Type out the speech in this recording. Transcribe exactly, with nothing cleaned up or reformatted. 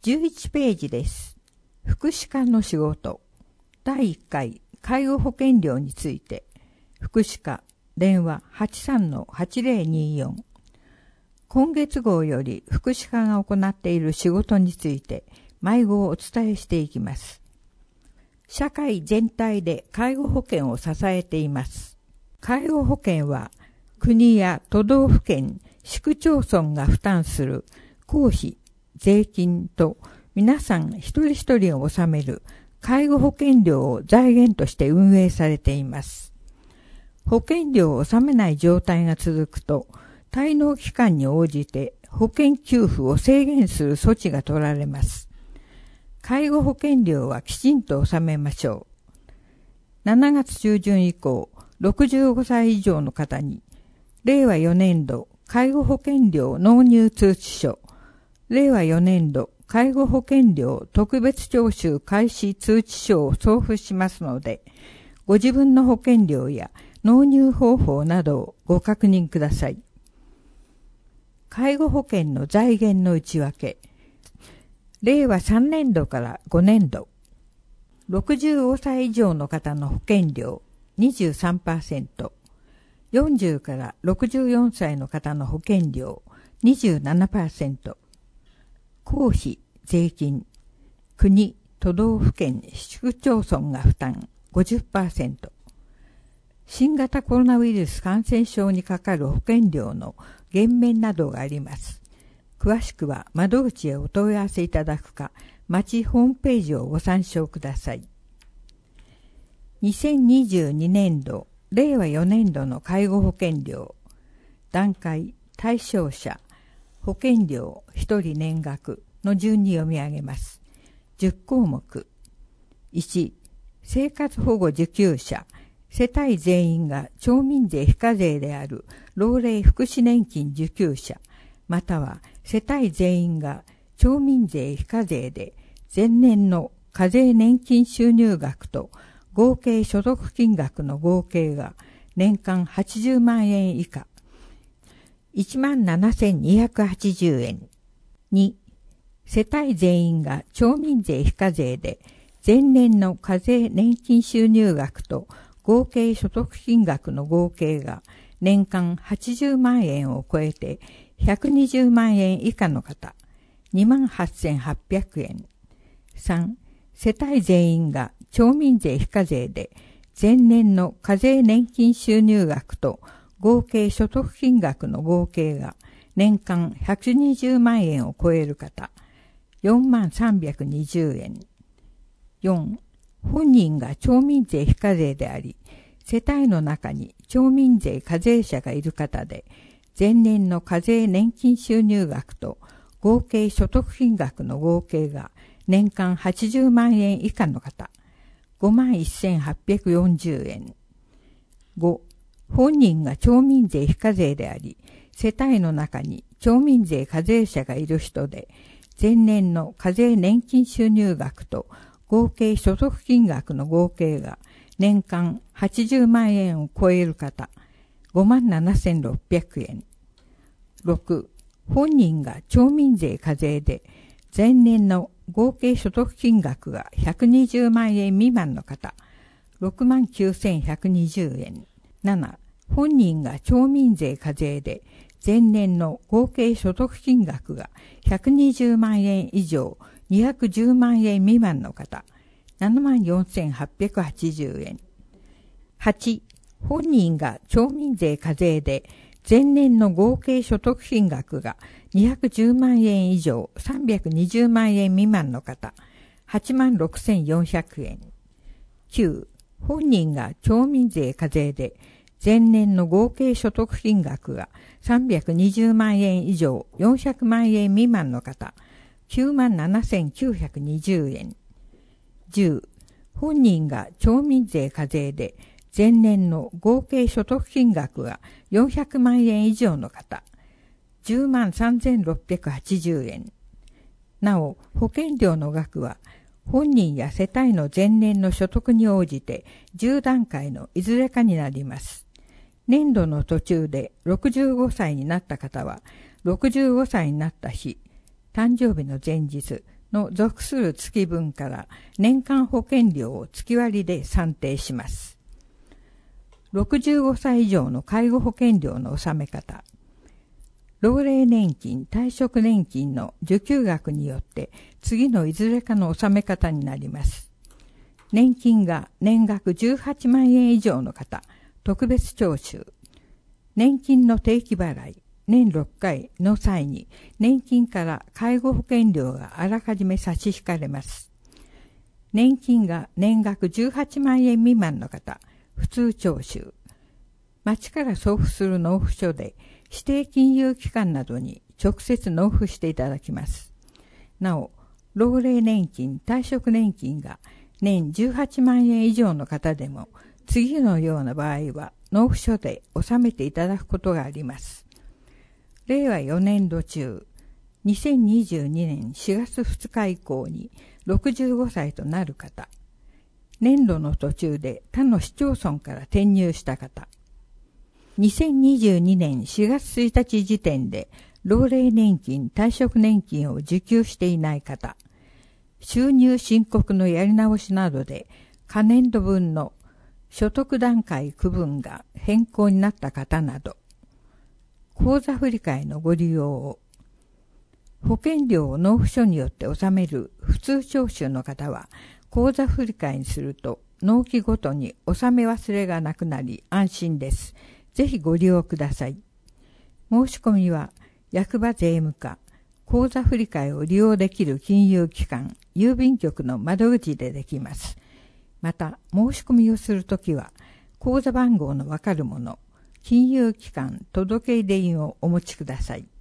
じゅういちページです。福祉課の仕事。だいいっかい介護保険料について。福祉課電話 はちさんのはちぜろによん。今月号より福祉課が行っている仕事について毎号お伝えしていきます。社会全体で介護保険を支えています。介護保険は国や都道府県、市区町村が負担する公費、税金と皆さん一人一人が納める介護保険料を財源として運営されています。保険料を納めない状態が続くと、滞納期間に応じて保険給付を制限する措置が取られます。介護保険料はきちんと納めましょう。しちがつ中旬以降、ろくじゅうごさい以上の方に、れいわよねんど介護保険料納入通知書、れいわよねんど介護保険料特別徴収開始通知書を送付しますので、ご自分の保険料や納入方法などをご確認ください。介護保険の財源の内訳。れいわさんねんどからごねんど。ろくじゅうごさい以上の方の保険料 にじゅうさんパーセント。よんじゅうからろくじゅうよんさいの方の保険料 にじゅうななパーセント。公費、税金、国、都道府県、市区町村が負担 ごじゅっパーセント。新型コロナウイルス感染症にかかる保険料の減免などがあります。詳しくは窓口へお問い合わせいただくか、町ホームページをご参照ください。にせんにじゅうにねんど、れいわよねんどの介護保険料、段階、対象者、保険料ひとり年額の順に読み上げます。じゅっこうもく。いち、生活保護受給者、世帯全員が町民税非課税である老齢福祉年金受給者、または世帯全員が町民税非課税で前年の課税年金収入額と合計所得金額の合計が年間はちじゅうまんえん以下、いちまんななせんにひゃくはちじゅうえん。に、世帯全員が町民税非課税で前年の課税年金収入額と合計所得金額の合計が年間はちじゅうまんえんを超えてひゃくにじゅうまんえん以下の方、にまんはっせんはっぴゃくえん。さん、世帯全員が町民税非課税で前年の課税年金収入額と合計所得金額の合計が年間ひゃくにじゅうまんえんを超える方、よんまんさんびゃくにじゅうえん。よん、本人が町民税非課税であり、世帯の中に町民税課税者がいる方で、前年の課税年金収入額と合計所得金額の合計が年間はちじゅうまんえん以下の方、ごまんせんはっぴゃくよんじゅうえん。ご、本人が町民税非課税であり、世帯の中に町民税課税者がいる人で、前年の課税年金収入額と合計所得金額の合計が年間はちじゅうまんえんを超える方、ごまんななせんろっぴゃくえん。ろく、本人が町民税課税で前年の合計所得金額がひゃくにじゅうまんえん未満の方、ろくまんきゅうせんひゃくにじゅうえん。なな、本人が町民税課税で前年の合計所得金額がひゃくにじゅうまんえん以上にひゃくじゅうまんえん未満の方、ななまんよんせんはっぴゃくはちじゅうえん。はち、本人が町民税課税で前年の合計所得金額がにひゃくじゅうまんえん以上さんびゃくにじゅうまんえん未満の方、はちまんろくせんよんひゃくえん。きゅう、本人が町民税課税で前年の合計所得金額がさんびゃくにじゅうまんえん以上よんひゃくまんえん未満の方、きゅうまんななせんきゅうひゃくにじゅうえん。じゅう、本人が町民税課税で前年の合計所得金額がよんひゃくまんえん以上の方、じゅうまんさんぜんろっぴゃくはちじゅうえん。なお、保険料の額は本人や世帯の前年の所得に応じてじゅうだんかいのいずれかになります。年度の途中でろくじゅうごさいになった方は、ろくじゅうごさいになった日、誕生日の前日、 の属する月分から年間保険料を月割りで算定します。ろくじゅうごさい以上の介護保険料の納め方。老齢年金、退職年金の受給額によって次のいずれかの納め方になります。年金が年額じゅうはちまんえん以上の方、特別徴収。年金の定期払い、年ろっかいの際に年金から介護保険料があらかじめ差し引かれます。年金が年額じゅうはちまんえん未満の方、普通徴収。町から送付する納付書で指定金融機関などに直接納付していただきます。なお、老齢年金、退職年金が年じゅうはちまんえん以上の方でも、次のような場合は納付書で納めていただくことがあります。れいわよねんど中、にせんにじゅうにねんしがつふつか以降にろくじゅうごさいとなる方、年度の途中で他の市町村から転入した方、にせんにじゅうにねんしがつついたち時点で老齢年金、退職年金を受給していない方、収入申告のやり直しなどで可年度分の所得段階区分が変更になった方など、口座振替のご利用を、保険料を納付書によって納める普通徴収の方は、口座振替にすると納期ごとに納め忘れがなくなり安心です。ぜひご利用ください。申し込みは役場税務課、口座振替を利用できる金融機関、郵便局の窓口でできます。また、申し込みをするときは、口座番号のわかるもの、金融機関届出印をお持ちください。